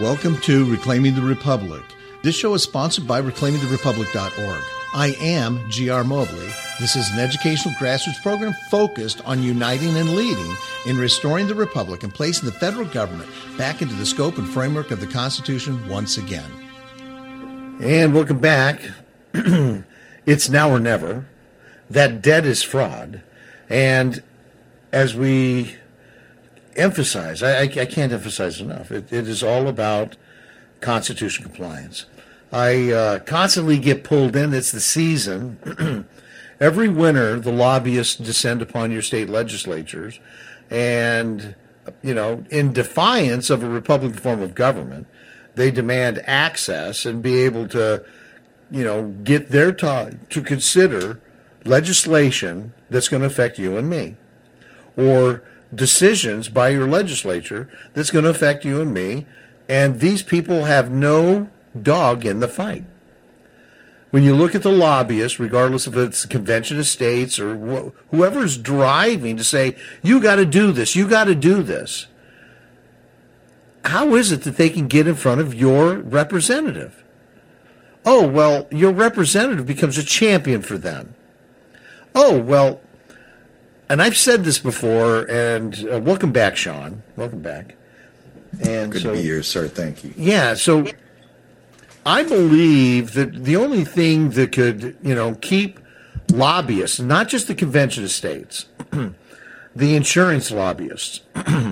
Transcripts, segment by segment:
Welcome to Reclaiming the Republic. This show is sponsored by reclaimingtherepublic.org. I am G.R. Mobley. This is an educational grassroots program focused on uniting and leading in restoring the Republic and placing the federal government back into the scope and framework of the Constitution once again. And welcome back. It's now or never. That debt is fraud. And as we emphasize, I can't emphasize enough, it is all about Constitution compliance. I constantly get pulled in. It's the season. Every winter, the lobbyists descend upon your state legislatures and, in defiance of a Republican form of government, they demand access and be able to, get their time to consider legislation that's going to affect you and me, or decisions by your legislature that's going to affect you and me, and these people have no dog in the fight. When you look at the lobbyists, regardless if it's the Convention of States or whoever's driving to say, you got to do this, you got to do this, how is it that they can get in front of your representative? Oh, well, your representative becomes a champion for them. Oh, well, and I've said this before, and welcome back, Sean. Welcome back. And Good to be here, sir. Thank you. Yeah, so I believe that the only thing that could, keep lobbyists, not just the Convention of States, the insurance lobbyists,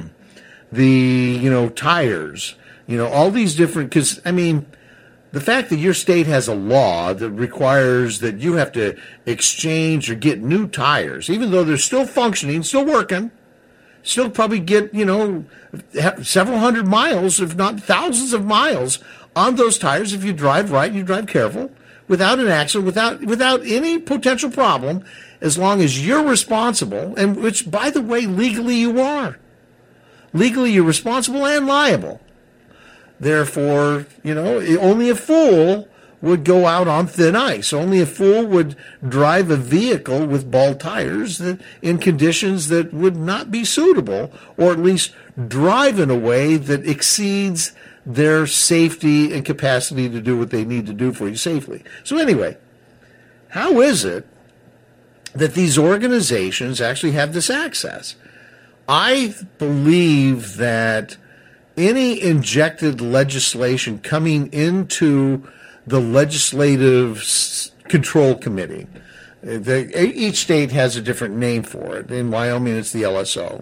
the, tires, all these different, because, the fact that your state has a law that requires that you have to exchange or get new tires, even though they're still functioning, still working, still probably get, several hundred miles, if not thousands of miles on those tires if you drive right and you drive careful, without an accident, without any potential problem, as long as you're responsible, and which, by the way, legally you are. Legally you're responsible and liable. Therefore, only a fool would go out on thin ice. Only a fool would drive a vehicle with bald tires in conditions that would not be suitable, or at least drive in a way that exceeds their safety and capacity to do what they need to do for you safely. So anyway, how is it that these organizations actually have this access? I believe that any injected legislation coming into the Legislative Control Committee, each state has a different name for it. In Wyoming, it's the LSO.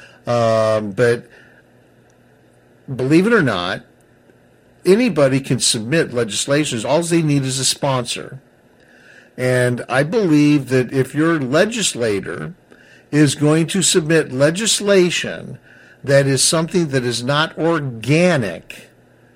But believe it or not, anybody can submit legislation. All they need is a sponsor. And I believe that if your legislator is going to submit legislation that is something that is not organic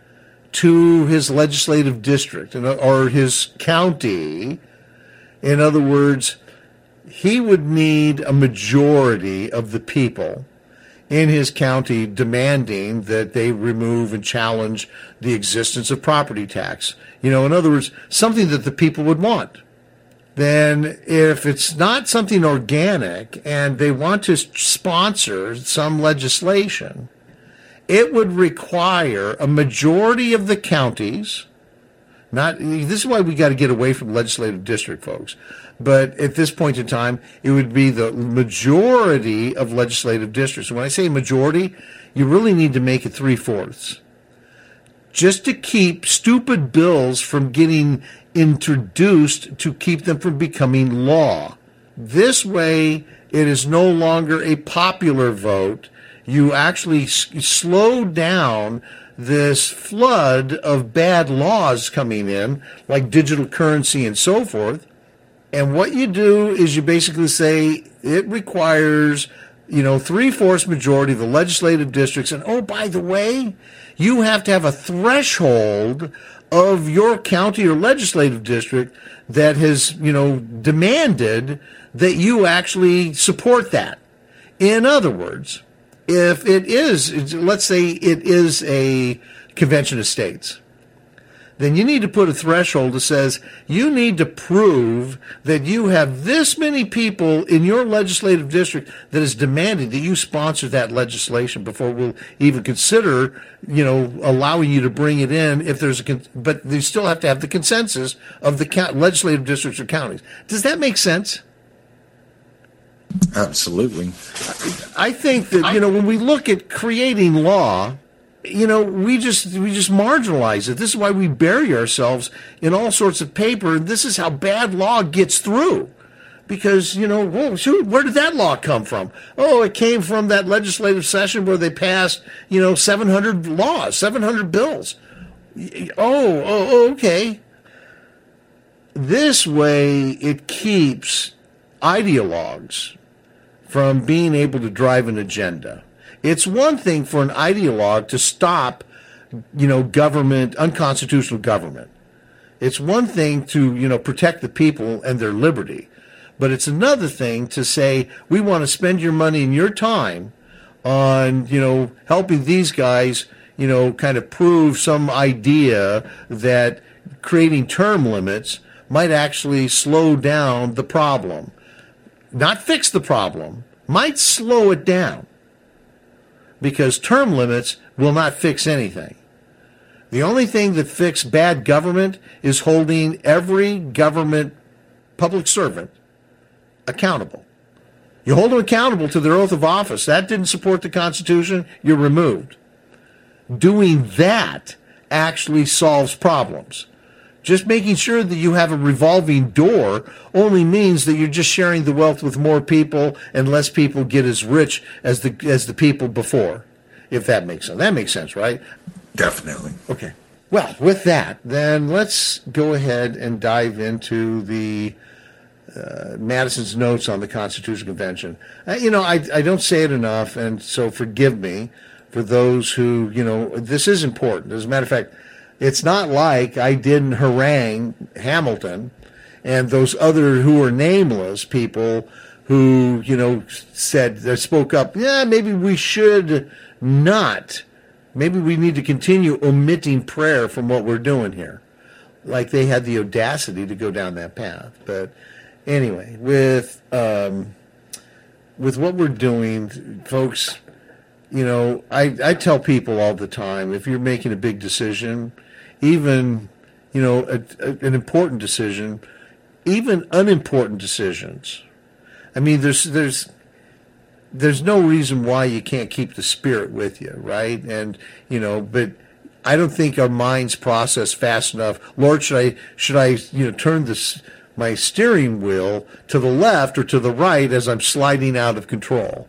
to his legislative district or his county, in other words, he would need a majority of the people in his county demanding that they remove and challenge the existence of property tax. In other words, something that the people would want. Then if it's not something organic and they want to sponsor some legislation, it would require a majority of the counties. This is why we got to get away from legislative district, folks. But at this point in time, it would be the majority of legislative districts. And when I say majority, you really need to make it 3/4. Just to keep stupid bills from getting introduced, to keep them from becoming law. This way, it is no longer a popular vote. You actually slow down this flood of bad laws coming in, like digital currency and so forth. And what you do is you basically say it requires, 3/4 majority of the legislative districts. And, oh, by the way, you have to have a threshold of your county or legislative district that has, demanded that you actually support that. In other words, if it is, let's say it is a Convention of States, then you need to put a threshold that says you need to prove that you have this many people in your legislative district that is demanding that you sponsor that legislation before we'll even consider, allowing you to bring it in if there's but you still have to have the consensus of the legislative districts or counties. Does that make sense? Absolutely. I think that, when we look at creating law, we just marginalize it. This is why we bury ourselves in all sorts of paper. And this is how bad law gets through. Because, where did that law come from? Oh, it came from that legislative session where they passed, 700 laws, 700 bills. Okay. This way it keeps ideologues from being able to drive an agenda. It's one thing for an ideologue to stop, government, unconstitutional government. It's one thing to, protect the people and their liberty. But it's another thing to say, we want to spend your money and your time on, helping these guys, kind of prove some idea that creating term limits might actually slow down the problem. Not fix the problem, might slow it down. Because term limits will not fix anything. The only thing that fixes bad government is holding every government public servant accountable. You hold them accountable to their oath of office. That didn't support the Constitution, you're removed. Doing that actually solves problems. Just making sure that you have a revolving door only means that you're just sharing the wealth with more people and less people get as rich as the people before, if that makes sense. That makes sense, right? Definitely. Okay. Well, with that, then let's go ahead and dive into the Madison's notes on the Constitutional Convention. I don't say it enough, and so forgive me for those who, this is important. As a matter of fact, it's not like I didn't harangue Hamilton and those other who are nameless people who, spoke up, maybe we should not. Maybe we need to continue omitting prayer from what we're doing here. Like they had the audacity to go down that path. But anyway, with what we're doing, folks, I tell people all the time, if you're making a big decision, even, an important decision, even unimportant decisions. I mean, there's no reason why you can't keep the Spirit with you, right? And, but I don't think our minds process fast enough. Lord, should I turn my steering wheel to the left or to the right as I'm sliding out of control?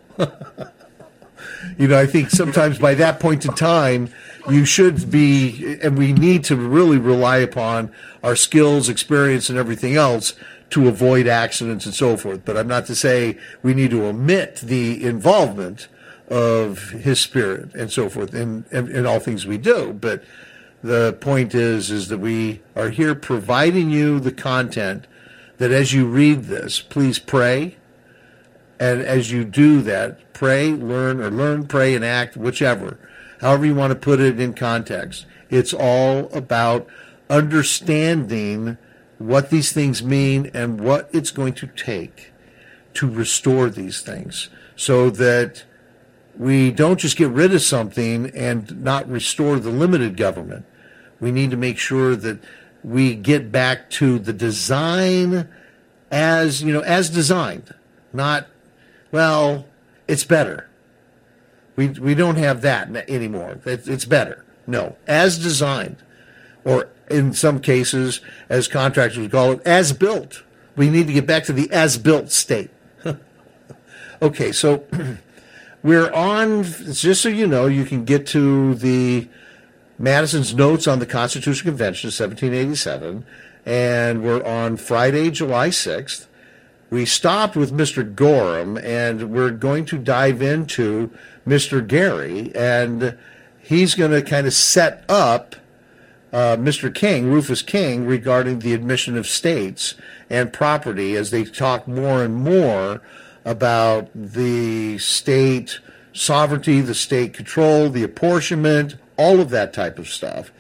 I think sometimes by that point in time, you should be, and we need to really rely upon our skills, experience, and everything else to avoid accidents and so forth. But I'm not to say we need to omit the involvement of His Spirit and so forth in all things we do. But the point is that we are here providing you the content that as you read this, please pray. And as you do that, pray, learn, pray, and act, whichever. However you want to put it in context. It's all about understanding what these things mean and what it's going to take to restore these things so that we don't just get rid of something and not restore the limited government. We need to make sure that we get back to the design as designed, not, well, it's better. We don't have that anymore. It's better. No, as designed, or in some cases, as contractors would call it, as built. We need to get back to the as built state. Okay, so we're on, just so you know, you can get to the Madison's notes on the Constitutional Convention of 1787, and we're on Friday, July 6th. We stopped with Mr. Gorham, and we're going to dive into Mr. Gary, and he's going to kind of set up Mr. King, Rufus King, regarding the admission of states and property as they talk more and more about the state sovereignty, the state control, the apportionment, all of that type of stuff.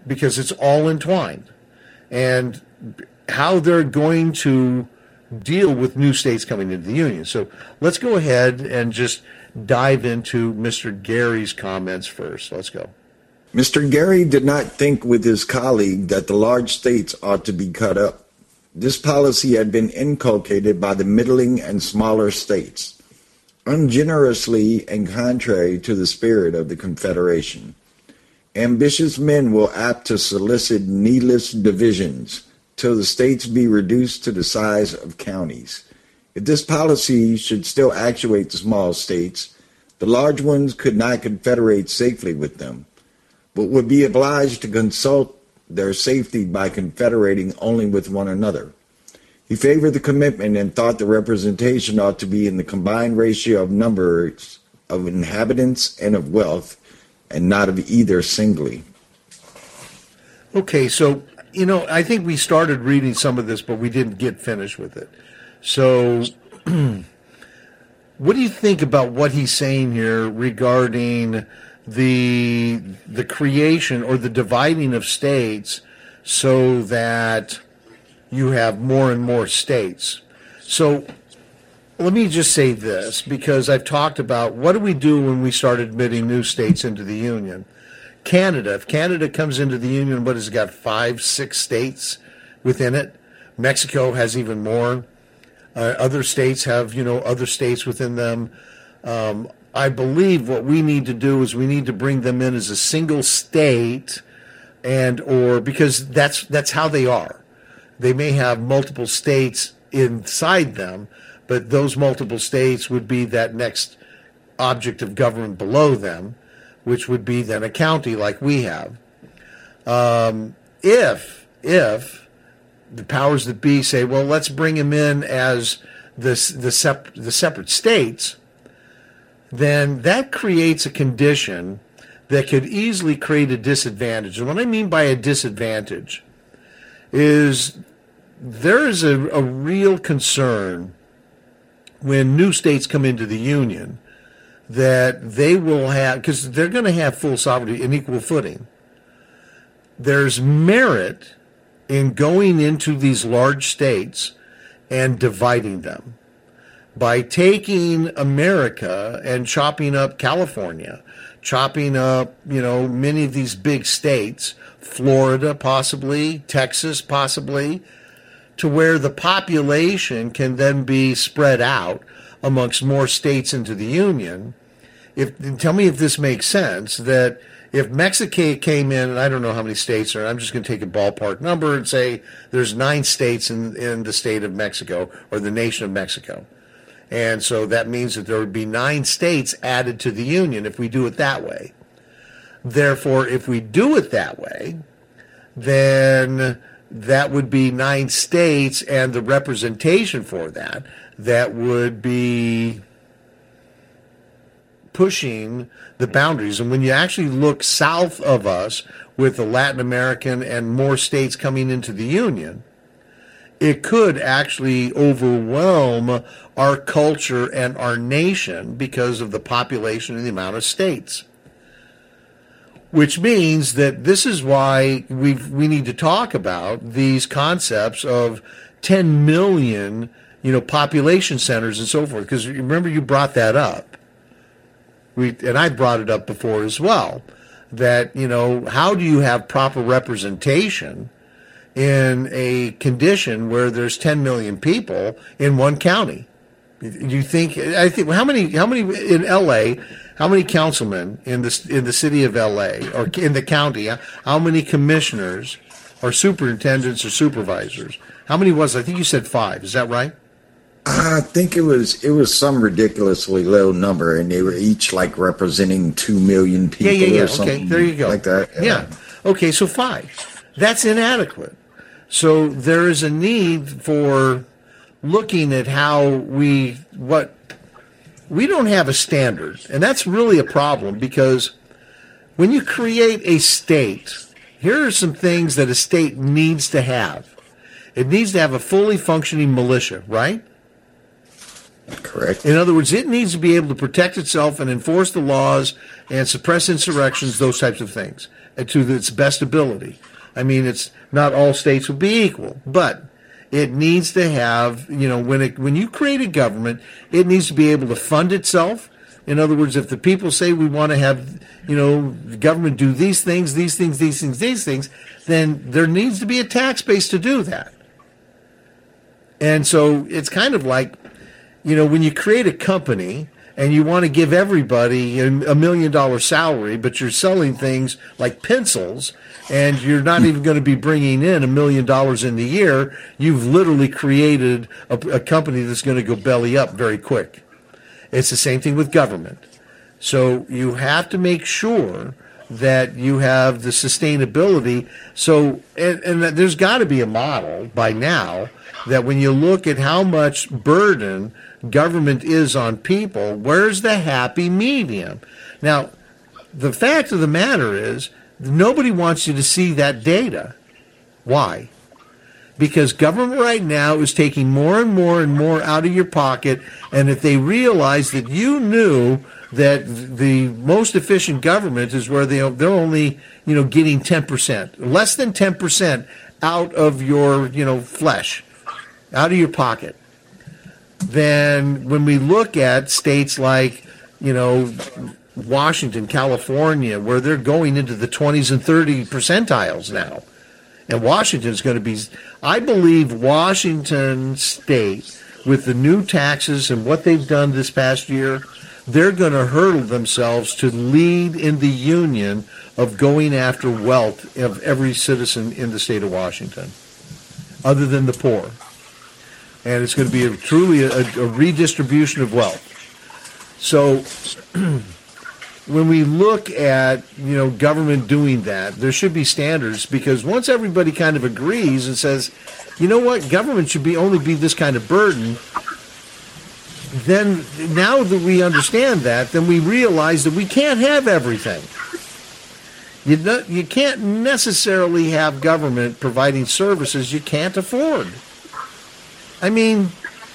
because it's all entwined. And how they're going to deal with new states coming into the Union. So let's go ahead and just dive into Mr. Gary's comments first. Let's go. Mr. Gary did not think with his colleague that the large states ought to be cut up. This policy had been inculcated by the middling and smaller states, ungenerously and contrary to the spirit of the Confederation. Ambitious men will apt to solicit needless divisions till the states be reduced to the size of counties. If this policy should still actuate the small states, the large ones could not confederate safely with them, but would be obliged to consult their safety by confederating only with one another. He favored the commitment and thought the representation ought to be in the combined ratio of numbers of inhabitants and of wealth, and not of either singly. Okay, so, I think we started reading some of this, but we didn't get finished with it. So, what do you think about what he's saying here regarding the creation or the dividing of states so that you have more and more states? So let me just say this, because I've talked about what do we do when we start admitting new states into the Union. Canada, if Canada comes into the Union, what has it got, 5, 6 states within it? Mexico has even more. Other states have, other states within them. I believe what we need to do is we need to bring them in as a single state, because that's how they are. They may have multiple states inside them, but those multiple states would be that next object of government below them, which would be then a county like we have. If the powers that be say, well, let's bring them in as the separate states, then that creates a condition that could easily create a disadvantage. And what I mean by a disadvantage is there is a real concern when new states come into the Union that they will have, because they're going to have full sovereignty and equal footing. There's merit in going into these large states and dividing them. By taking America and chopping up California, chopping up, many of these big states, Florida possibly, Texas possibly, to where the population can then be spread out amongst more states into the Union. Tell me if this makes sense, that if Mexico came in, and I don't know how many states are, I'm just going to take a ballpark number and say there's 9 states in the state of Mexico, or the nation of Mexico. And so that means that there would be 9 states added to the Union if we do it that way. Therefore, if we do it that way, then that would be 9 states, and the representation for that would be pushing the boundaries. And when you actually look south of us with the Latin American and more states coming into the Union, it could actually overwhelm our culture and our nation because of the population and the amount of states. Which means that this is why we need to talk about these concepts of 10 million, population centers and so forth. Because remember, you brought that up. And I brought it up before as well. That, how do you have proper representation in a condition where there's 10 million people in one county? I think how many in LA, how many councilmen in the city of LA or in the county, how many commissioners or superintendents or supervisors? How many was it? I think you said 5. Is that right? I think it was some ridiculously low number, and they were each like representing 2 million people or something. Okay, there you go. Like that. Yeah. Okay, so 5. That's inadequate. So there is a need for looking at how we don't have a standard. And that's really a problem, because when you create a state, here are some things that a state needs to have. It needs to have a fully functioning militia, right? Correct. In other words, it needs to be able to protect itself and enforce the laws and suppress insurrections, those types of things. to its best ability. I mean, it's not all states will be equal, but it needs to have, when you create a government, it needs to be able to fund itself. In other words, if the people say we want to have, the government do these things, then there needs to be a tax base to do that. And so it's kind of like, when you create a company and you want to give everybody a $1 million salary, but you're selling things like pencils and you're not even going to be bringing in $1 million in the year, you've literally created a company that's going to go belly up very quick. It's the same thing with government. So you have to make sure that you have the sustainability. So, and there's got to be a model by now that when you look at how much burden government is on people, where's the happy medium? Now, the fact of the matter is, nobody wants you to see that data. Why? Because government right now is taking more and more and more out of your pocket, and if they realize that you knew that the most efficient government is where they're only, getting 10%, less than 10% out of your, flesh, out of your pocket, then when we look at states like, Washington, California, where they're going into the 20s and 30 percentiles now, and Washington's going to be, I believe Washington State, with the new taxes and what they've done this past year, they're going to hurdle themselves to lead in the union of going after wealth of every citizen in the state of Washington, other than the poor. And it's going to be truly a redistribution of wealth. So when we look at, government doing that, there should be standards, because once everybody kind of agrees and says, you know what, government should only be this kind of burden, then now that we understand that, then we realize that we can't have everything. You can't necessarily have government providing services you can't afford. I mean,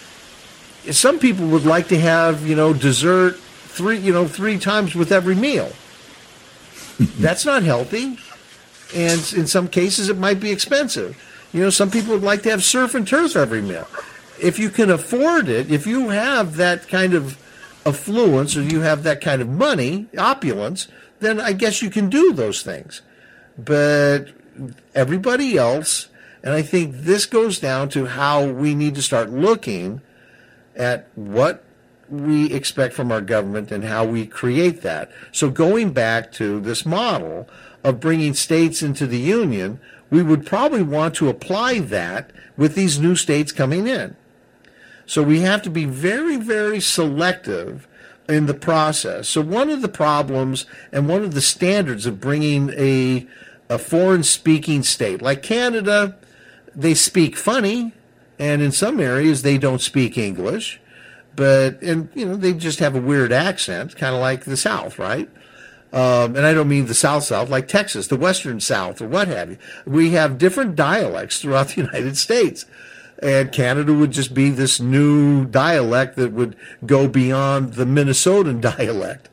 some people would like to have, dessert three times with every meal. That's not healthy. And in some cases, it might be expensive. Some people would like to have surf and turf every meal. If you can afford it, if you have that kind of affluence or you have that kind of money, opulence, then I guess you can do those things. But everybody else, and I think this goes down to how we need to start looking at what we expect from our government and how we create that. So going back to this model of bringing states into the union, we would probably want to apply that with these new states coming in. So we have to be very, very selective in the process. So one of the problems and one of the standards of bringing a foreign-speaking state, like Canada, they speak funny, and in some areas they don't speak English, and they just have a weird accent, kind of like the South, right? And I don't mean the South, like Texas, the Western South, or what have you. We have different dialects throughout the United States. And Canada would just be this new dialect that would go beyond the Minnesotan dialect.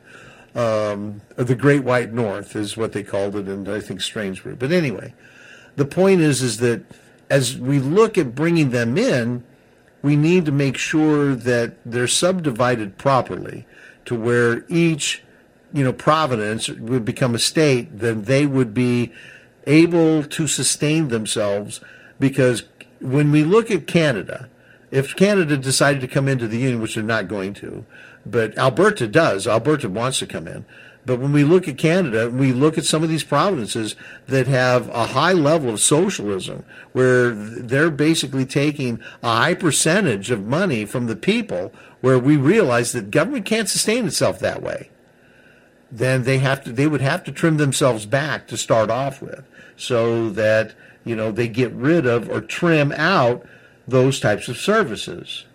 The Great White North is what they called it, and I think Strangeburg. But anyway, the point is that as we look at bringing them in, we need to make sure that they're subdivided properly to where each, province would become a state, then they would be able to sustain themselves. Because when we look at Canada, if Canada decided to come into the Union, which they're not going to, but Alberta does. Alberta wants to come in. But when we look at Canada, we look at some of these provinces that have a high level of socialism, where they're basically taking a high percentage of money from the people, where we realize that government can't sustain itself that way. Then they would have to trim themselves back to start off with, so that they get rid of or trim out those types of services.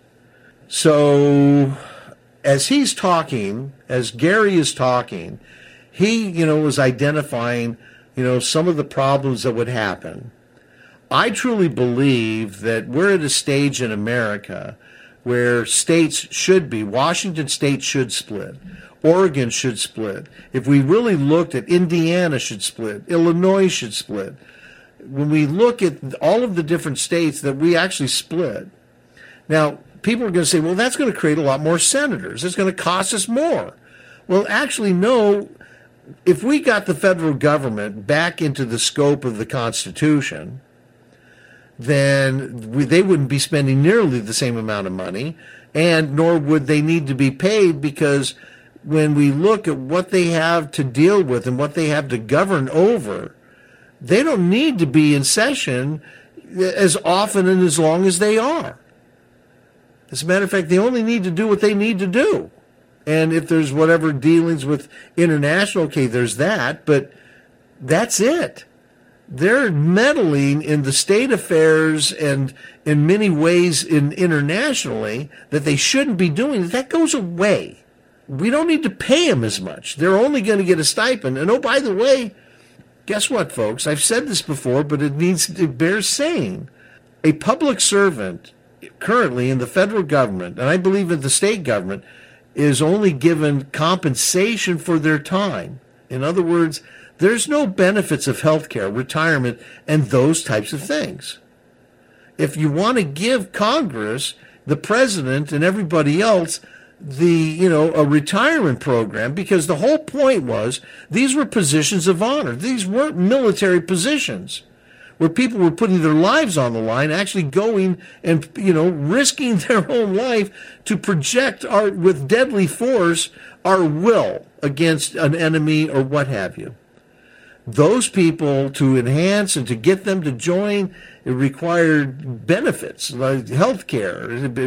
So as he's talking, as Gary is talking, he, was identifying, some of the problems that would happen. I truly believe that we're at a stage in America where states should be, Washington State should split. Oregon should split. If we really looked at Indiana should split, Illinois should split. When we look at all of the different states that we actually split, now people are going to say, well, that's going to create a lot more senators. It's going to cost us more. Well, actually, no. If we got the federal government back into the scope of the Constitution, then they wouldn't be spending nearly the same amount of money, and nor would they need to be paid, because when we look at what they have to deal with and what they have to govern over, they don't need to be in session as often and as long as they are. As a matter of fact, they only need to do what they need to do. And if there's whatever dealings with international, okay, there's that, but that's it. They're meddling in the state affairs and in many ways internationally that they shouldn't be doing. That goes away. We don't need to pay them as much. They're only going to get a stipend. And oh, by the way, guess what, folks? I've said this before, but it bears saying. A public servant currently in the federal government, and I believe in the state government, is only given compensation for their time. In other words, there's no benefits of health care, retirement, and those types of things. If you want to give Congress, the president, and everybody else a retirement program, because the whole point was these were positions of honor. These weren't military positions where people were putting their lives on the line, actually going and, risking their own life to project with deadly force our will against an enemy or what have you. Those people, to enhance and to get them to join, it required benefits like health care,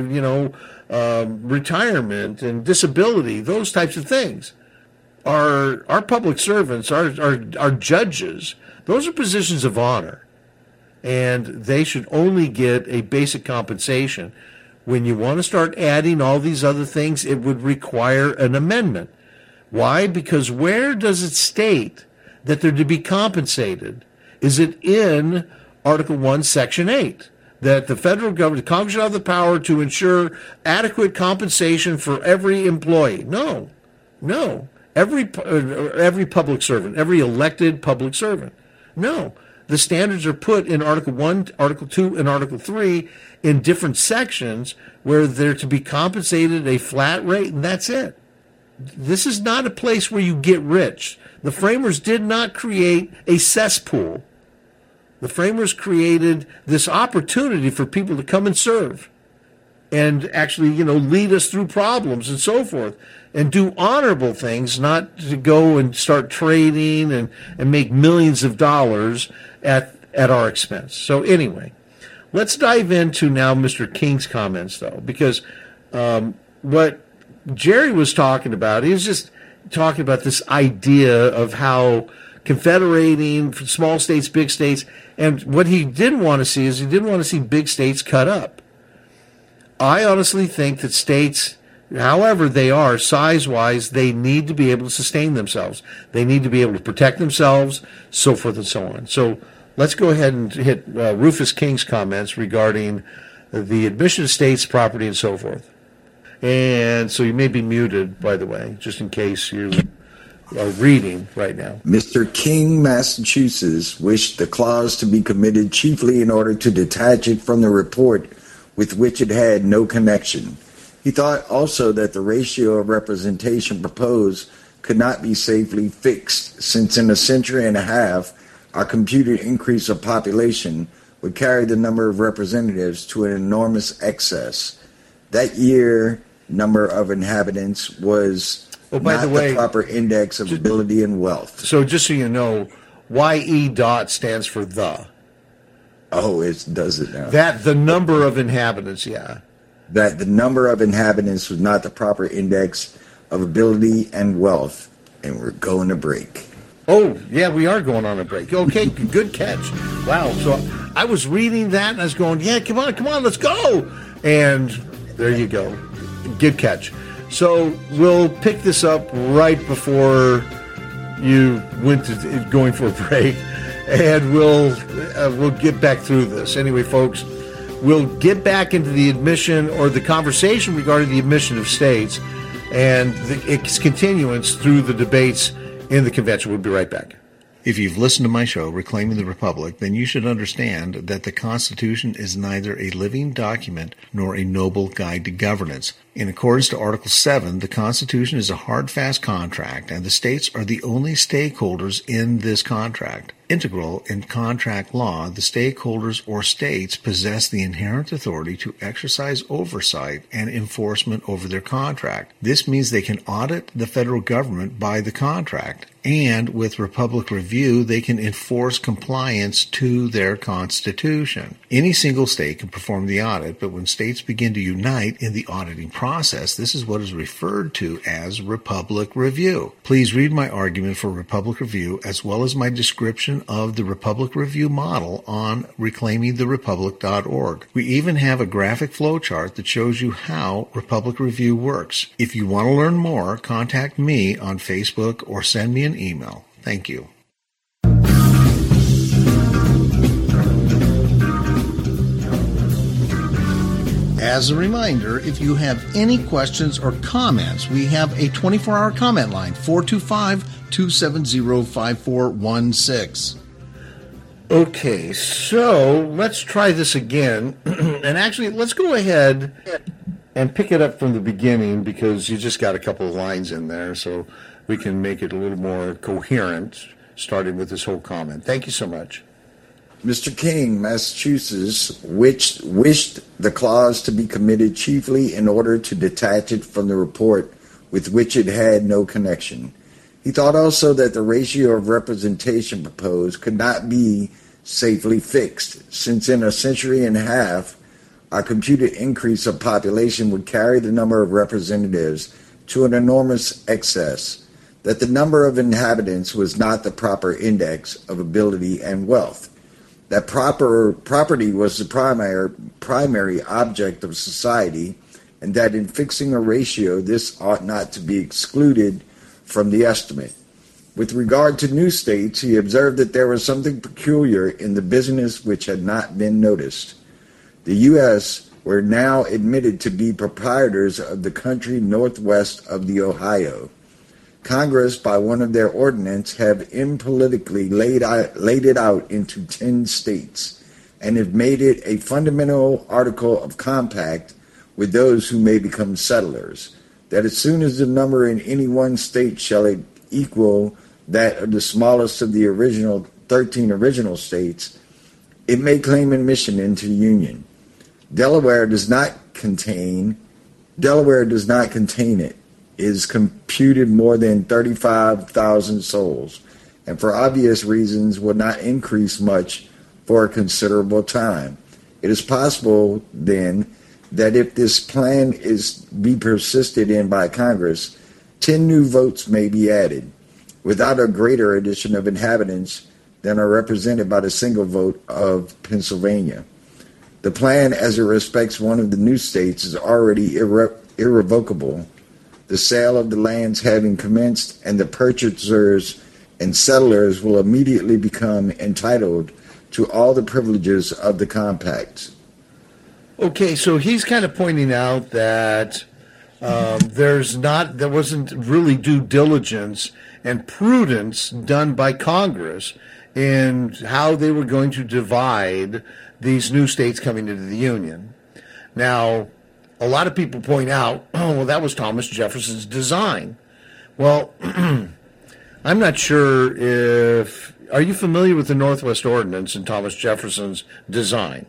retirement and disability, those types of things. Our public servants, our judges, those are positions of honor. And they should only get a basic compensation. When you want to start adding all these other things, it would require an amendment. Why? Because where does it state that they're to be compensated? Is it in Article 1, Section 8? That the federal government, Congress should have the power to ensure adequate compensation for every employee. No. Every public servant, every elected public servant. No. The standards are put in Article 1, Article 2, and Article 3 in different sections where they're to be compensated a flat rate, and that's it. This is not a place where you get rich. The framers did not create a cesspool. The framers created this opportunity for people to come and serve and actually, lead us through problems and so forth and do honorable things, not to go and start trading and make millions of dollars at our expense. So anyway, let's dive into now Mr. King's comments, though, because what Jerry was talking about, he was just talking about this idea of how confederating small states, big states, and what he didn't want to see is he didn't want to see big states cut up. I honestly think that states, however they are, size-wise, they need to be able to sustain themselves. They need to be able to protect themselves, so forth and so on. So let's go ahead and hit Rufus King's comments regarding the admission of states, property, and so forth. And so you may be muted, by the way, just in case you are reading right now. Mr. King, Massachusetts, wished the clause to be committed chiefly in order to detach it from the report with which it had no connection. He thought also that the ratio of representation proposed could not be safely fixed, since in a century and a half, our computed increase of population would carry the number of representatives to an enormous excess. That year, number of inhabitants was the proper index of ability and wealth. So just so you know, YE dot stands for the. Oh, it does it now. That the number of inhabitants, yeah. That the number of inhabitants was not the proper index of ability and wealth. And we're going to break. Oh, yeah, we are going on a break. Okay, good catch. Wow. So I was reading that and I was going, yeah, come on, let's go. And there you go. Good catch. So we'll pick this up right before you went to going for a break. And we'll get back through this. Anyway, folks, we'll get back into the admission or the conversation regarding the admission of states. and its continuance through the debates in the convention. We'll be right back. If you've listened to my show, Reclaiming the Republic, then you should understand that the Constitution is neither a living document nor a noble guide to governance. In accordance to Article 7, the Constitution is a hard, fast contract, and the states are the only stakeholders in this contract. Integral in contract law, the stakeholders or states possess the inherent authority to exercise oversight and enforcement over their contract. This means they can audit the federal government by the contract, and with Republic Review, they can enforce compliance to their Constitution. Any single state can perform the audit, but when states begin to unite in the auditing process, this is what is referred to as Republic Review. Please read my argument for Republic Review as well as my description of the Republic Review model on reclaimingtherepublic.org. We even have a graphic flowchart that shows you how Republic Review works. If you want to learn more, contact me on Facebook or send me an email. Thank you. As a reminder, if you have any questions or comments, we have a 24-hour comment line, 425-270-5416. Okay, so let's try this again. And actually, let's go ahead and pick it up from the beginning because you just got a couple of lines in there, so we can make it a little more coherent, starting with this whole comment. Thank you so much. Mr. King, Massachusetts, wished the clause to be committed chiefly in order to detach it from the report with which it had no connection. He thought also that the ratio of representation proposed could not be safely fixed, since in a century and a half, our computed increase of population would carry the number of representatives to an enormous excess, that the number of inhabitants was not the proper index of ability and wealth, that property was the primary object of society, and that in fixing a ratio, this ought not to be excluded from the estimate. With regard to new states, he observed that there was something peculiar in the business which had not been noticed. The U.S. were now admitted to be proprietors of the country northwest of the Ohio. Congress, by one of their ordinance, have impolitically laid it out into 10 states and have made it a fundamental article of compact with those who may become settlers, that as soon as the number in any one state shall equal that of the smallest of the 13 original states, it may claim admission into the Union. Delaware does not contain it, is computed more than 35,000 souls, and for obvious reasons will not increase much for a considerable time. It is possible, then, that if this plan be persisted in by Congress, 10 new votes may be added, without a greater addition of inhabitants than are represented by the single vote of Pennsylvania. The plan, as it respects one of the new states, is already irrevocable, the sale of the lands having commenced, and the purchasers and settlers will immediately become entitled to all the privileges of the compact. Okay, so he's kind of pointing out that there wasn't really due diligence and prudence done by Congress in how they were going to divide these new states coming into the Union. Now, a lot of people point out, oh, well, that was Thomas Jefferson's design. Well, I'm not sure if... Are you familiar with the Northwest Ordinance and Thomas Jefferson's design?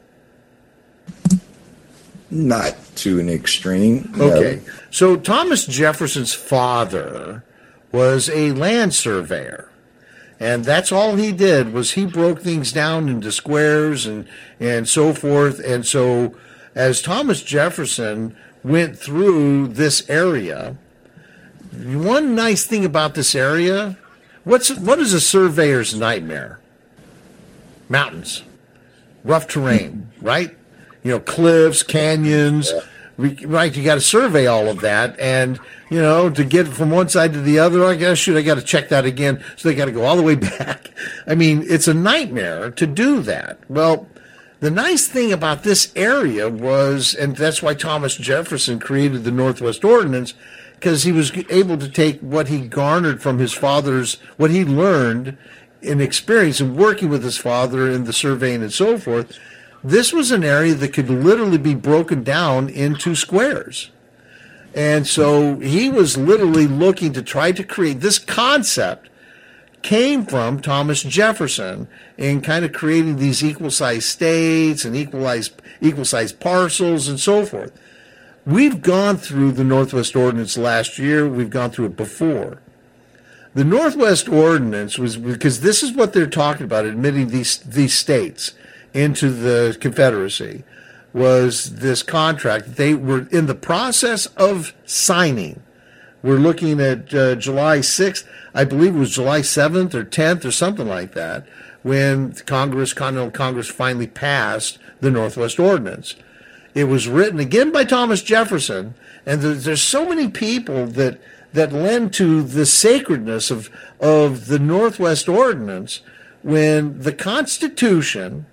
Not to an extreme. Okay. No. So Thomas Jefferson's father was a land surveyor. And that's all he did, was he broke things down into squares and so forth. And so as Thomas Jefferson went through this area, one nice thing about this area, what is a surveyor's nightmare? Mountains, rough terrain, right? You know, cliffs, canyons, right? You got to survey all of that, and you know, to get from one side to the other, I got to check that again. So they got to go all the way back. I mean, it's a nightmare to do that. Well, the nice thing about this area was, and that's why Thomas Jefferson created the Northwest Ordinance, because he was able to take what he garnered from his father's, what he learned in experience and working with his father in the surveying and so forth. This was an area that could literally be broken down into squares. And so he was literally looking to try to create this concept. Came from Thomas Jefferson in kind of creating these equal-sized states and equal-sized parcels and so forth. We've gone through the Northwest Ordinance last year. We've gone through it before. The Northwest Ordinance was, because this is what they're talking about, admitting these states into the Confederacy, was this contract that they were in the process of signing. We're looking at July 6th. I believe it was July 7th or 10th or something like that, when Continental Congress finally passed the Northwest Ordinance. It was written again by Thomas Jefferson, and there's so many people that lend to the sacredness of the Northwest Ordinance. When the Constitution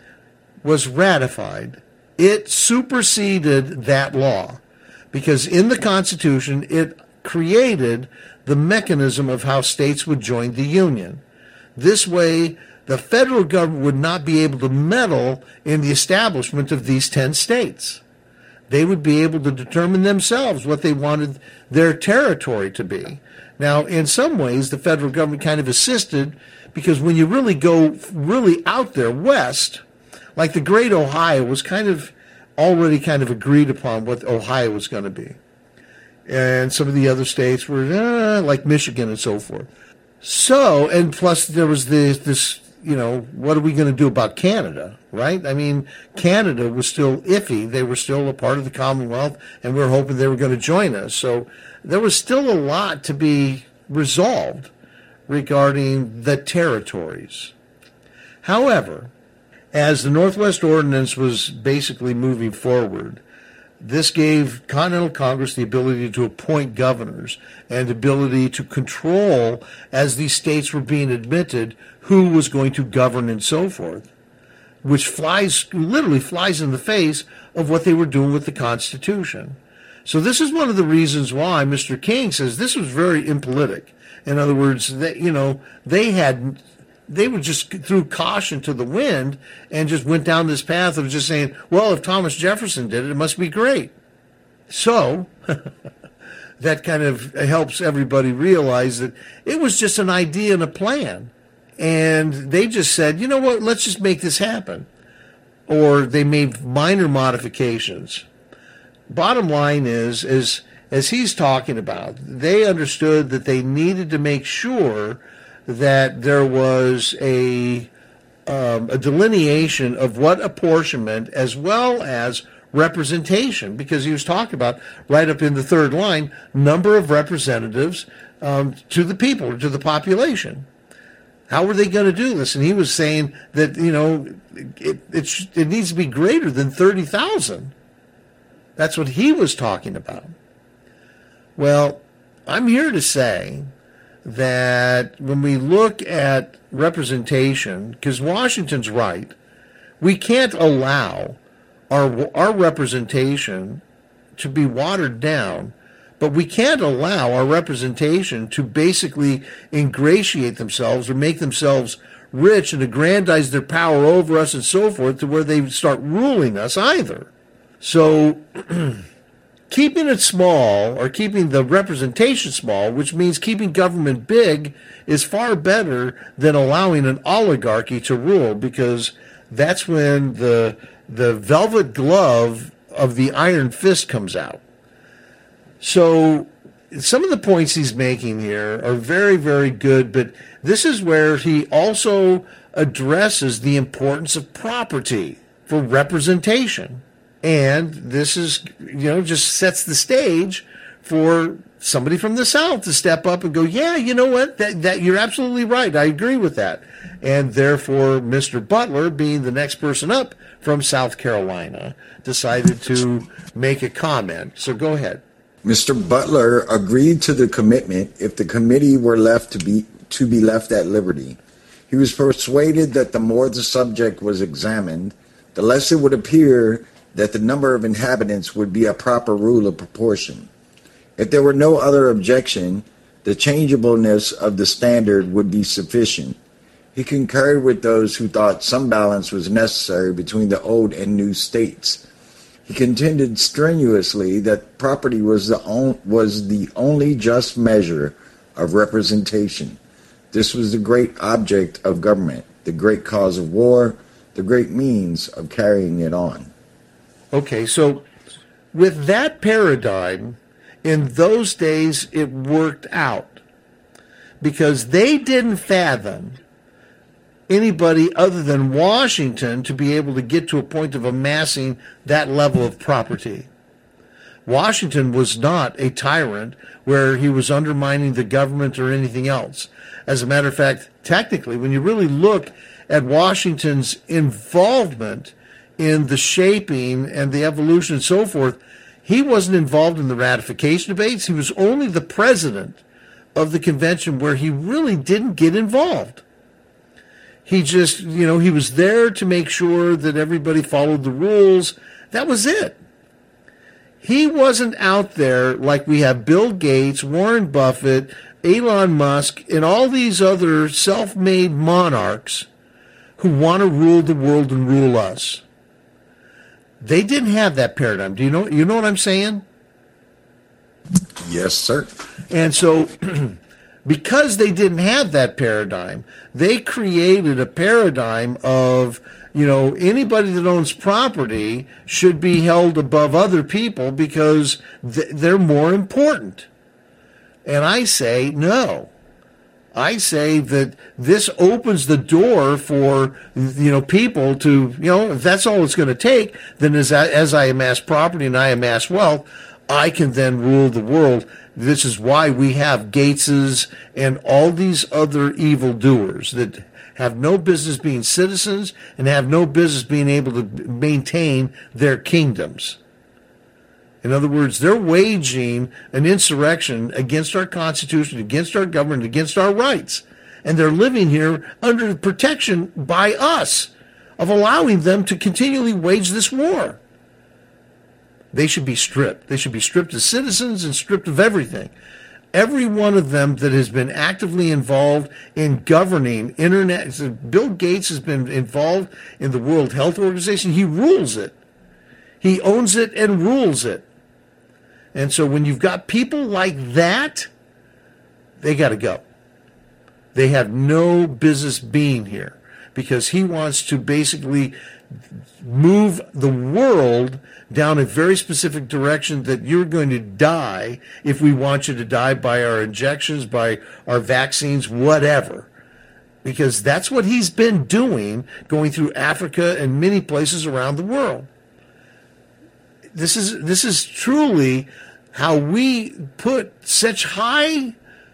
was ratified, it superseded that law, because in the Constitution it created the mechanism of how states would join the Union. This way, the federal government would not be able to meddle in the establishment of these 10 states. They would be able to determine themselves what they wanted their territory to be. Now, in some ways, the federal government kind of assisted, because when you really go really out there west, like the Great Ohio was already agreed upon what Ohio was going to be. And some of the other states were like Michigan and so forth. So, and plus there was this, what are we going to do about Canada, right? I mean, Canada was still iffy. They were still a part of the Commonwealth, and we were hoping they were going to join us. So there was still a lot to be resolved regarding the territories. However, as the Northwest Ordinance was basically moving forward, this gave Continental Congress the ability to appoint governors and the ability to control, as these states were being admitted, who was going to govern and so forth, which literally flies in the face of what they were doing with the Constitution. So this is one of the reasons why Mr. King says this was very impolitic. In other words, they were just threw caution to the wind and just went down this path of just saying, well, if Thomas Jefferson did it, it must be great. So that kind of helps everybody realize that it was just an idea and a plan. And they just said, you know what, let's just make this happen. Or they made minor modifications. Bottom line is, as he's talking about, they understood that they needed to make sure that there was a delineation of what apportionment as well as representation, because he was talking about right up in the third line, number of representatives to the people, or to the population. How were they going to do this? And he was saying that, it needs to be greater than 30,000. That's what he was talking about. Well, I'm here to say that when we look at representation, because Washington's right, we can't allow our representation to be watered down, but we can't allow our representation to basically ingratiate themselves or make themselves rich and aggrandize their power over us and so forth to where they start ruling us either. So keeping it small, or keeping the representation small, which means keeping government big, is far better than allowing an oligarchy to rule, because that's when the velvet glove of the iron fist comes out. So some of the points he's making here are very, very good, but this is where he also addresses the importance of property for representation. And this is, just sets the stage for somebody from the South to step up and go, yeah, you know what, that you're absolutely right. I agree with that. And therefore, Mr. Butler, being the next person up from South Carolina, decided to make a comment. So go ahead. Mr. Butler agreed to the commitment if the committee were left to be left at liberty. He was persuaded that the more the subject was examined, the less it would appear that the number of inhabitants would be a proper rule of proportion. If there were no other objection, the changeableness of the standard would be sufficient. He concurred with those who thought some balance was necessary between the old and new states. He contended strenuously that property was the only just measure of representation. This was the great object of government, the great cause of war, the great means of carrying it on. Okay, so with that paradigm, in those days it worked out because they didn't fathom anybody other than Washington to be able to get to a point of amassing that level of property. Washington was not a tyrant where he was undermining the government or anything else. As a matter of fact, technically, when you really look at Washington's involvement in the shaping and the evolution and so forth, he wasn't involved in the ratification debates. He was only the president of the convention where he really didn't get involved. He just, he was there to make sure that everybody followed the rules. That was it. He wasn't out there like we have Bill Gates, Warren Buffett, Elon Musk, and all these other self-made monarchs who want to rule the world and rule us. They didn't have that paradigm. Do you know what I'm saying? Yes, sir. And so because they didn't have that paradigm, they created a paradigm of, anybody that owns property should be held above other people because they're more important. And I say no. I say that this opens the door for, people to, if that's all it's going to take, then as I amass property and I amass wealth, I can then rule the world. This is why we have Gateses and all these other evildoers that have no business being citizens and have no business being able to maintain their kingdoms. In other words, they're waging an insurrection against our Constitution, against our government, against our rights. And they're living here under protection by us of allowing them to continually wage this war. They should be stripped. They should be stripped as citizens and stripped of everything. Every one of them that has been actively involved in governing internet. Bill Gates has been involved in the World Health Organization. He rules it. He owns it and rules it. And so when you've got people like that, they got to go. They have no business being here because he wants to basically move the world down a very specific direction that you're going to die if we want you to die by our injections, by our vaccines, whatever. Because that's what he's been doing, going through Africa and many places around the world. This is truly how we put such high,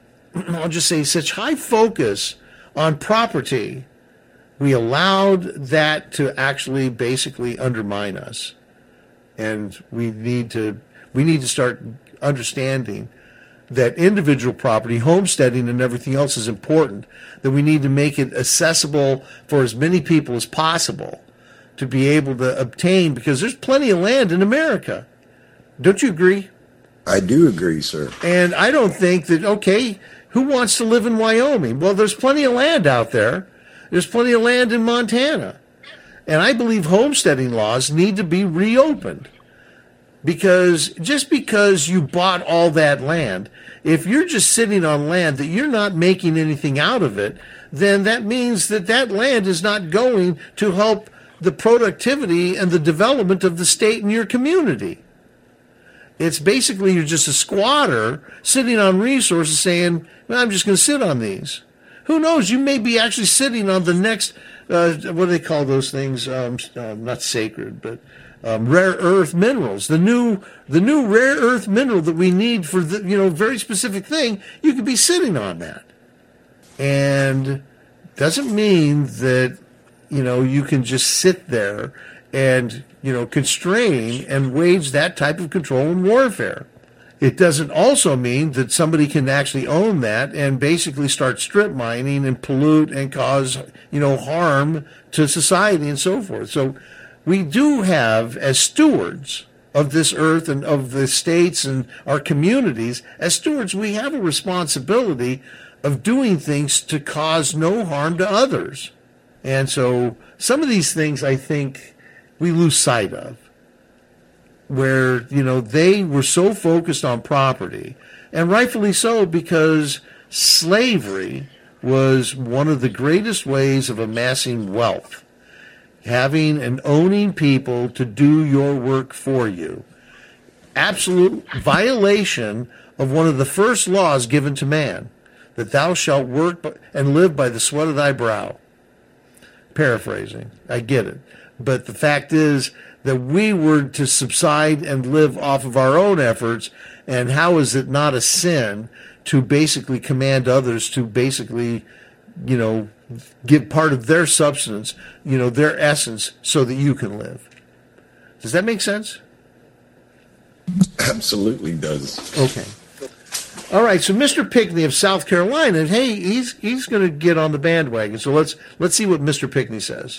such high focus on property. We allowed that to actually basically undermine us. And we need to start understanding that individual property, homesteading and everything else is important, that we need to make it accessible for as many people as possible to be able to obtain, because there's plenty of land in America. Don't you agree? I do agree, sir. And I don't think that, who wants to live in Wyoming? Well, there's plenty of land out there. There's plenty of land in Montana. And I believe homesteading laws need to be reopened. Because just because you bought all that land, if you're just sitting on land that you're not making anything out of it, then that means that land is not going to help the productivity and the development of the state and your community. It's basically you're just a squatter sitting on resources saying, well, I'm just going to sit on these. Who knows? You may be actually sitting on the next, what do they call those things? Not sacred, but rare earth minerals. The new rare earth mineral that we need for the very specific thing. You could be sitting on that, and doesn't mean that you can just sit there and constrain and wage that type of control and warfare. It doesn't also mean that somebody can actually own that and basically start strip mining and pollute and cause, harm to society and so forth. So we do have, as stewards of this earth and of the states and our communities, as stewards, we have a responsibility of doing things to cause no harm to others. And so some of these things I think we lose sight of, where, they were so focused on property, and rightfully so, because slavery was one of the greatest ways of amassing wealth. Having and owning people to do your work for you. Absolute violation of one of the first laws given to man, that thou shalt work and live by the sweat of thy brow. Paraphrasing, I get it. But the fact is that we were to subside and live off of our own efforts, and how is it not a sin to basically command others to basically, give part of their substance, their essence, so that you can live? Does that make sense? Absolutely does. Okay. All right. So Mr. Pinckney of South Carolina, hey, he's going to get on the bandwagon. So let's see what Mr. Pinckney says.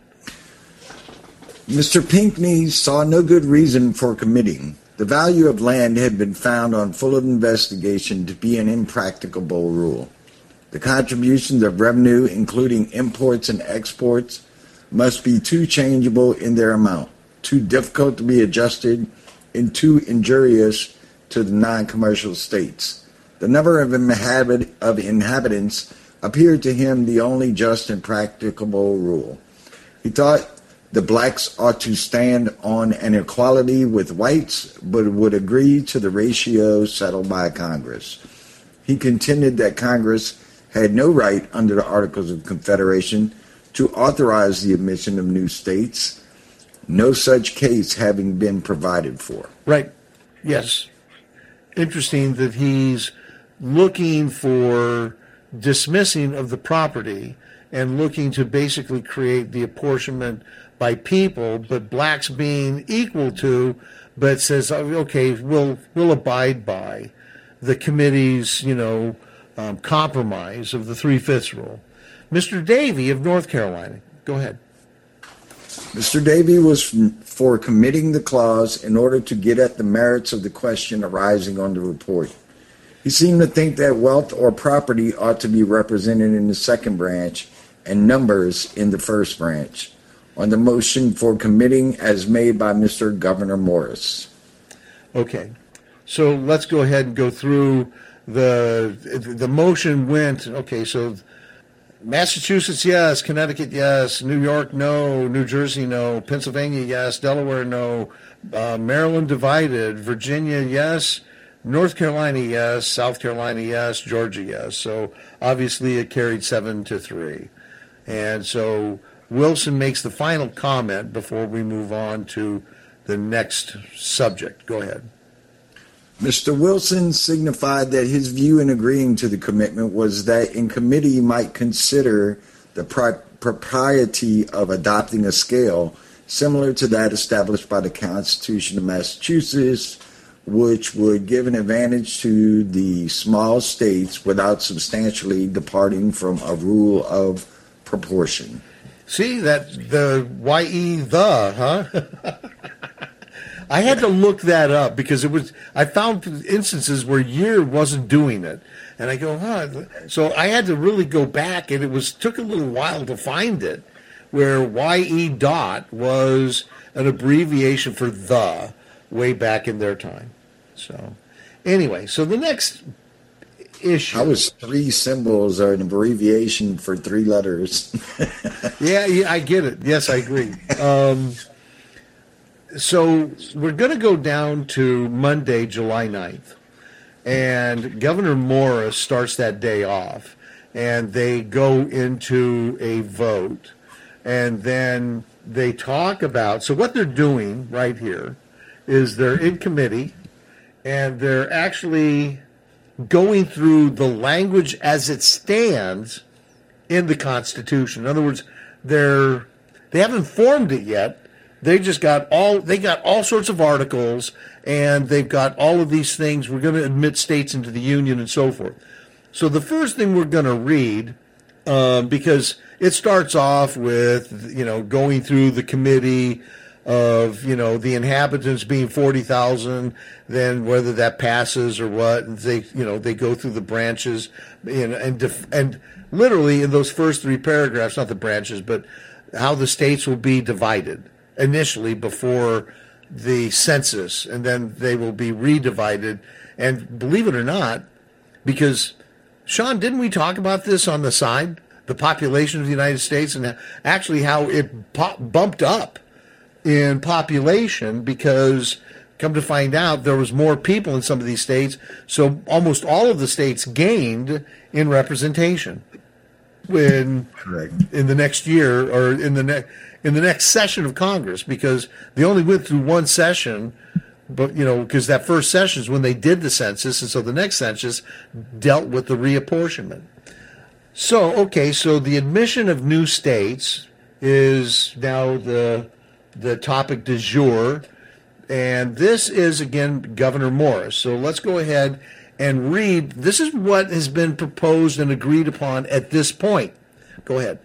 Mr. Pinckney saw no good reason for committing. The value of land had been found on full investigation to be an impracticable rule. The contributions of revenue, including imports and exports, must be too changeable in their amount, too difficult to be adjusted, and too injurious to the non-commercial states. The number of inhabitants appeared to him the only just and practicable rule. He thought the blacks ought to stand on an equality with whites, but would agree to the ratio settled by Congress. He contended that Congress had no right under the Articles of Confederation to authorize the admission of new states, no such case having been provided for. Right. Yes. Interesting that he's looking for dismissing of the property and looking to basically create the apportionment by people, but blacks being equal to, but says, okay, we'll abide by the committee's, compromise of the 3/5 rule. Mr. Davey of North Carolina, go ahead. Mr. Davey was for committing the clause in order to get at the merits of the question arising on the report. He seemed to think that wealth or property ought to be represented in the second branch and numbers in the first branch, on the motion for committing as made by Mr. Governor Morris. Okay, so let's go ahead and go through the motion went, okay, so Massachusetts, yes. Connecticut, yes. New York, no. New Jersey, no. Pennsylvania, yes. Delaware, no. Maryland divided. Virginia, yes. North Carolina, yes. South Carolina, yes. Georgia, yes. So obviously it carried 7-3. And so Wilson makes the final comment before we move on to the next subject. Go ahead. Mr. Wilson signified that his view in agreeing to the commitment was that in committee might consider the propriety of adopting a scale similar to that established by the Constitution of Massachusetts, which would give an advantage to the small states without substantially departing from a rule of proportion. See, that the Y-E, huh? I had to look that up because I found instances where year wasn't doing it. And I go, So I had to really go back, and took a little while to find it, where Y-E dot was an abbreviation for the way back in their time. So anyway, so the next issue. How is 3 symbols are an abbreviation for 3 letters? yeah, I get it. Yes, I agree. So we're going to go down to Monday, July 9th, and Governor Morris starts that day off, and they go into a vote, and then they talk about, so what they're doing right here is they're in committee, and they're actually going through the language as it stands in the Constitution. In other words, they haven't formed it yet. They got all sorts of articles, and they've got all of these things. We're going to admit states into the Union and so forth. So the first thing we're going to read, because it starts off with, going through the committee, of, the inhabitants being 40,000, then whether that passes or what, and they go through the branches, and literally in those first three paragraphs, not the branches, but how the states will be divided initially before the census, and then they will be redivided. And believe it or not, because, Sean, didn't we talk about this on the side? The population of the United States, and actually how it bumped up in population, because come to find out there was more people in some of these states, so almost all of the states gained in representation in the next year, or in the next session of Congress, because they only went through one session, but because that first session is when they did the census, and so the next census dealt with the reapportionment. So the admission of new states is now the topic du jour, and this is, again, Governor Morris. So let's go ahead and read. This is what has been proposed and agreed upon at this point. Go ahead.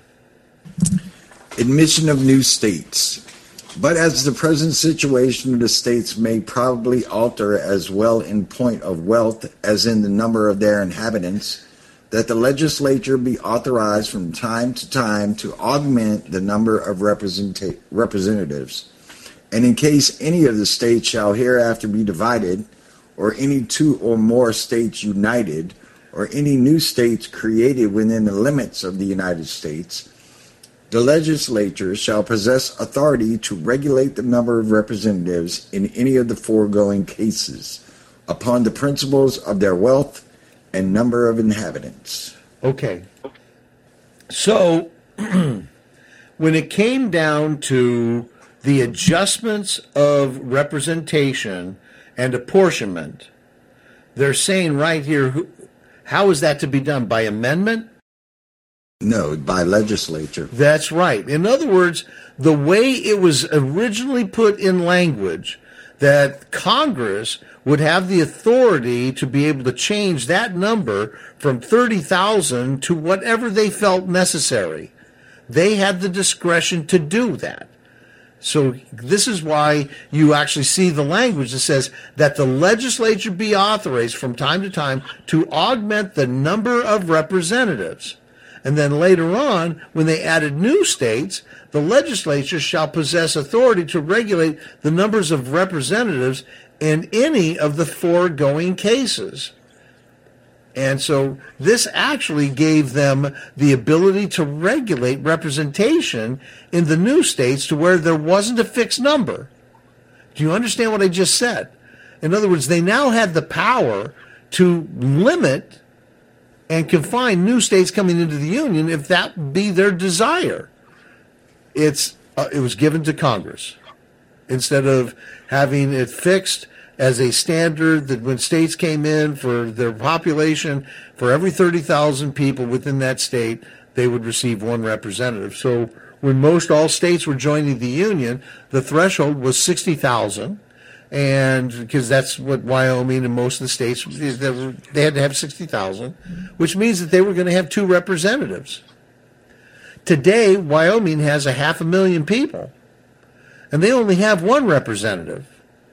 Admission of new states. But as the present situation of the states may probably alter as well in point of wealth as in the number of their inhabitants, that the legislature be authorized from time to time to augment the number of representatives. And in case any of the states shall hereafter be divided, or any two or more states united, or any new states created within the limits of the United States, the legislature shall possess authority to regulate the number of representatives in any of the foregoing cases, upon the principles of their wealth and number of inhabitants. Okay. So, when it came down to the adjustments of representation and apportionment, they're saying right here, how is that to be done? By amendment? No, by legislature. That's right. In other words, the way it was originally put in language, that Congress would have the authority to be able to change that number from 30,000 to whatever they felt necessary. They had the discretion to do that. So this is why you actually see the language that says that the legislature be authorized from time to time to augment the number of representatives. And then later on, when they added new states, the legislature shall possess authority to regulate the numbers of representatives in any of the foregoing cases. And so this actually gave them the ability to regulate representation in the new states to where there wasn't a fixed number. Do you understand what I just said? In other words, they now had the power to limit and confine new states coming into the Union if that be their desire. It was given to Congress instead of having it fixed as a standard that when states came in for their population, for every 30,000 people within that state, they would receive one representative. So when all states were joining the Union, the threshold was 60,000. And because that's what Wyoming and most of the states, they had to have 60,000, which means that they were going to have two representatives. Today, Wyoming has 500,000 people, and they only have one representative.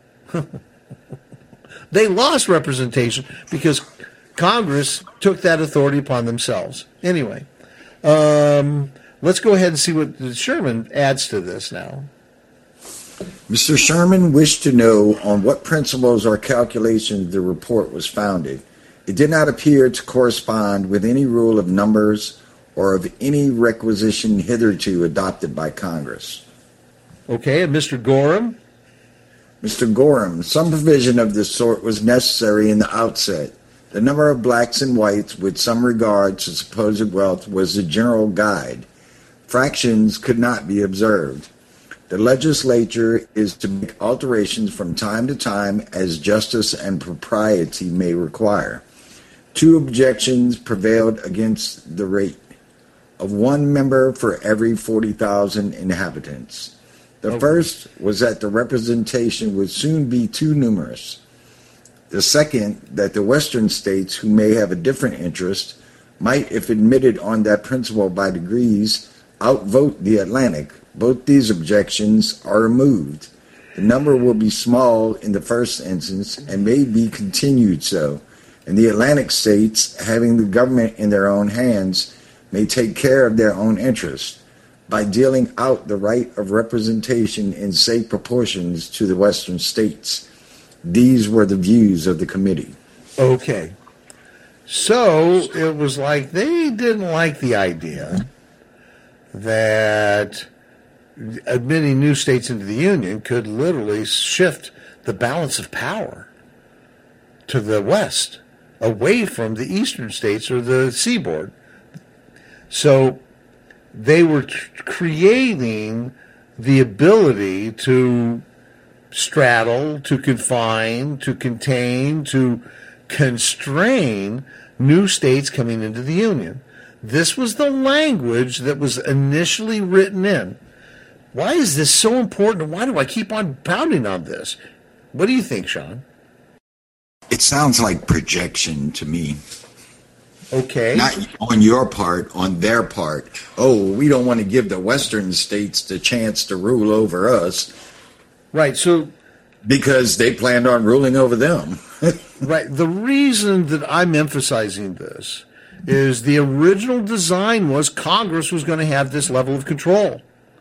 They lost representation because Congress took that authority upon themselves. Anyway, let's go ahead and see what Sherman adds to this now. Mr. Sherman wished to know on what principles or calculations the report was founded. It did not appear to correspond with any rule of numbers or of any requisition hitherto adopted by Congress. Okay, and Mr. Gorham? Mr. Gorham, some provision of this sort was necessary in the outset. The number of blacks and whites with some regard to supposed wealth was the general guide. Fractions could not be observed. The legislature is to make alterations from time to time as justice and propriety may require. Two objections prevailed against the rate of one member for every 40,000 inhabitants. The first was that the representation would soon be too numerous. The second, that the western states, who may have a different interest, might, if admitted on that principle by degrees, outvote the Atlantic, Both these objections are removed. The number will be small in the first instance and may be continued so. And the Atlantic states, having the government in their own hands, may take care of their own interests by dealing out the right of representation in safe proportions to the Western states. These were the views of the committee. Okay. So it was like they didn't like the idea that admitting new states into the Union could literally shift the balance of power to the West, away from the eastern states or the seaboard. So they were creating the ability to straddle, to confine, to contain, to constrain new states coming into the Union. This was the language that was initially written in. Why is this so important? Why do I keep on pounding on this? What do you think, Sean? It sounds like projection to me. Okay. Not on your part, on their part. Oh, we don't want to give the Western states the chance to rule over us. Right, so... Because they planned on ruling over them. Right. The reason that I'm emphasizing this is the original design was Congress was going to have this level of control.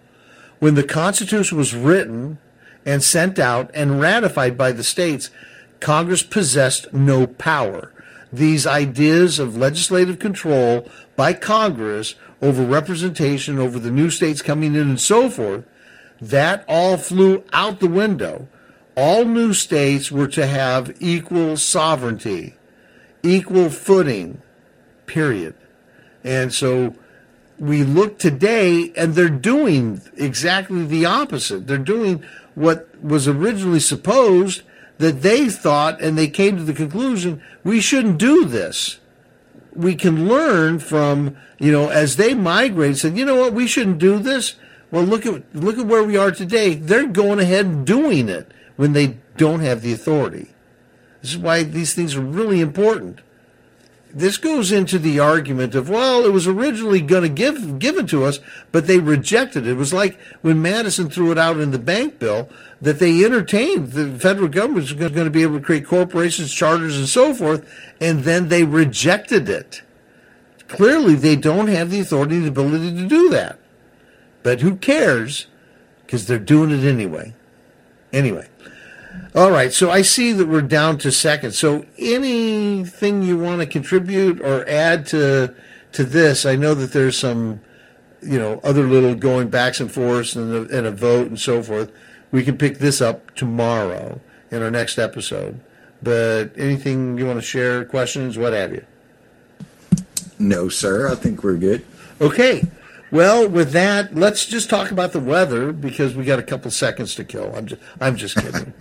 When the Constitution was written and sent out and ratified by the states, Congress possessed no power. These ideas of legislative control by Congress over representation, over the new states coming in and so forth, that all flew out the window. All new states were to have equal sovereignty, equal footing, period. And so we look today, and they're doing exactly the opposite. They're doing what was originally supposed, that they thought, and they came to the conclusion, we shouldn't do this. We can learn from, as they migrate, said, you know what, we shouldn't do this. Well, look at where we are today. They're going ahead and doing it when they don't have the authority. This is why these things are really important. This goes into the argument of, well, it was originally going to given to us, but they rejected it. It was like when Madison threw it out in the bank bill, that they entertained the federal government was going to be able to create corporations, charters, and so forth, and then they rejected it. Clearly, they don't have the authority and the ability to do that. But who cares? Because they're doing it anyway. Anyway. All right, so I see that we're down to seconds. So anything you want to contribute or add to this? I know that there's some, other little going backs and forths and a vote and so forth. We can pick this up tomorrow in our next episode. But anything you want to share, questions, what have you? No, sir. I think we're good. Okay. Well, with that, let's just talk about the weather because we got a couple seconds to kill. I'm just kidding.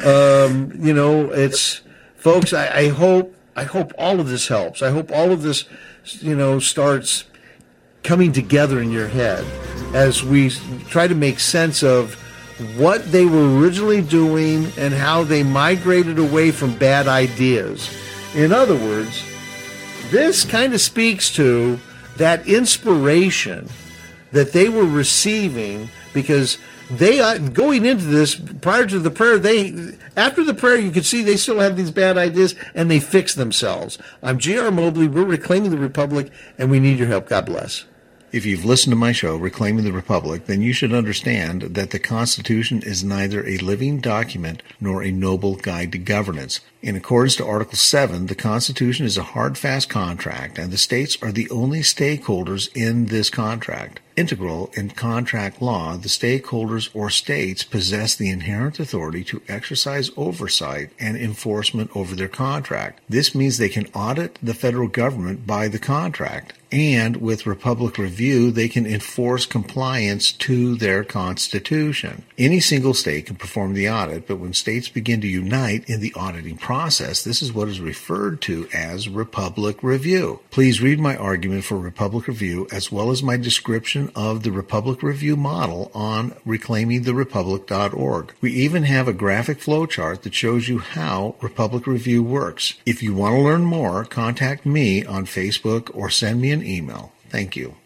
It's folks. I hope all of this helps. I hope all of this, starts coming together in your head as we try to make sense of what they were originally doing and how they migrated away from bad ideas. In other words, this kind of speaks to that inspiration that they were receiving, because they going into this prior to the prayer, after the prayer you could see they still have these bad ideas and they fix themselves. I'm J.R. Mobley. We're Reclaiming the Republic, and we need your help. God bless. If you've listened to my show, Reclaiming the Republic, then you should understand that the Constitution is neither a living document nor a noble guide to governance. In accordance to Article 7, the Constitution is a hard, fast contract, and the states are the only stakeholders in this contract. Integral in contract law, the stakeholders or states possess the inherent authority to exercise oversight and enforcement over their contract. This means they can audit the federal government by the contract, and with Republic Review, they can enforce compliance to their Constitution. Any single state can perform the audit, but when states begin to unite in the auditing process, this is what is referred to as Republic Review. Please read my argument for Republic Review as well as my description of the Republic Review model on reclaimingtherepublic.org. We even have a graphic flowchart that shows you how Republic Review works. If you want to learn more, contact me on Facebook or send me an email. Thank you.